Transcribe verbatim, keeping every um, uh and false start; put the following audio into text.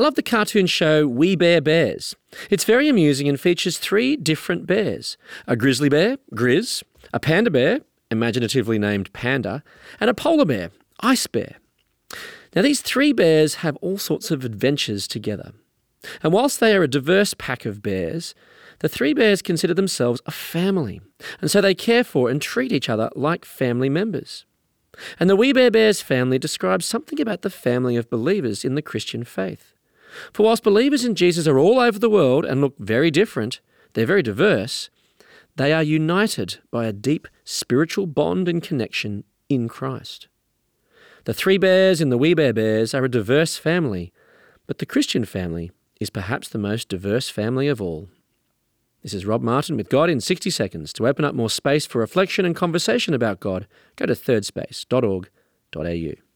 I love the cartoon show We Bare Bears. It's very amusing and features three different bears: a grizzly bear, Grizz, a panda bear, imaginatively named Panda, and a polar bear, Ice Bear. Now, these three bears have all sorts of adventures together. And whilst they are a diverse pack of bears, the three bears consider themselves a family, and so they care for and treat each other like family members. And the We Bare Bears family describes something about the family of believers in the Christian faith. For whilst believers in Jesus are all over the world and look very different, they're very diverse, they are united by a deep spiritual bond and connection in Christ. The three bears in the We Bare Bears are a diverse family, but the Christian family is perhaps the most diverse family of all. This is Rob Martin with God in sixty seconds. To open up more space for reflection and conversation about God, go to third space dot org dot a u.